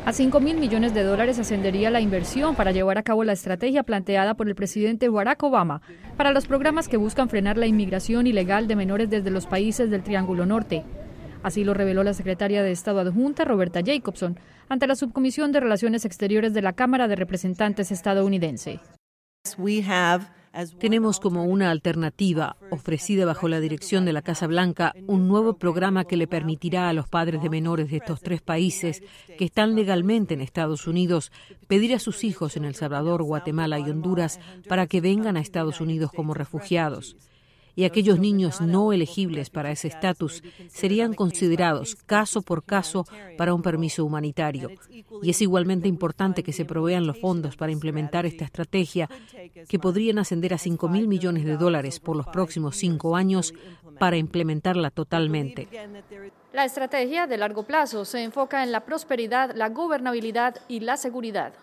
A $5.000 millones ascendería la inversión para llevar a cabo la estrategia planteada por el presidente Barack Obama para los programas que buscan frenar la inmigración ilegal de menores desde los países del Triángulo Norte. Así lo reveló la secretaria de Estado adjunta, Roberta Jacobson, ante la Subcomisión de Relaciones Exteriores de la Cámara de Representantes estadounidense. Tenemos como una alternativa, ofrecida bajo la dirección de la Casa Blanca, un nuevo programa que le permitirá a los padres de menores de estos 3 países que están legalmente en Estados Unidos pedir a sus hijos en El Salvador, Guatemala y Honduras para que vengan a Estados Unidos como refugiados. Y aquellos niños no elegibles para ese estatus serían considerados caso por caso para un permiso humanitario. Y es igualmente importante que se provean los fondos para implementar esta estrategia, que podrían ascender a $5.000 millones por los próximos 5 años para implementarla totalmente. La estrategia de largo plazo se enfoca en la prosperidad, la gobernabilidad y la seguridad.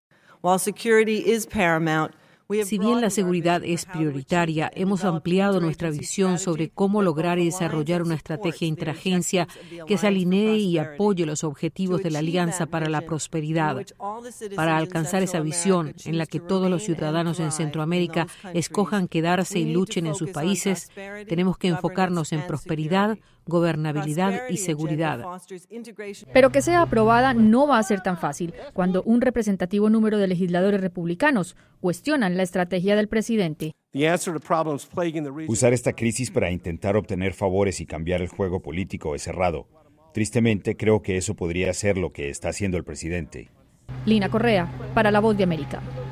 Si bien la seguridad es prioritaria, hemos ampliado nuestra visión sobre cómo lograr y desarrollar una estrategia interagencia que se alinee y apoye los objetivos de la Alianza para la Prosperidad. Para alcanzar esa visión en la que todos los ciudadanos en Centroamérica escojan quedarse y luchen en sus países, tenemos que enfocarnos en prosperidad, gobernabilidad y seguridad. Pero que sea aprobada no va a ser tan fácil cuando un representativo número de legisladores republicanos cuestionan la estrategia del presidente. Usar esta crisis para intentar obtener favores y cambiar el juego político es errado. Tristemente, creo que eso podría ser lo que está haciendo el presidente. Lina Correa, para La Voz de América.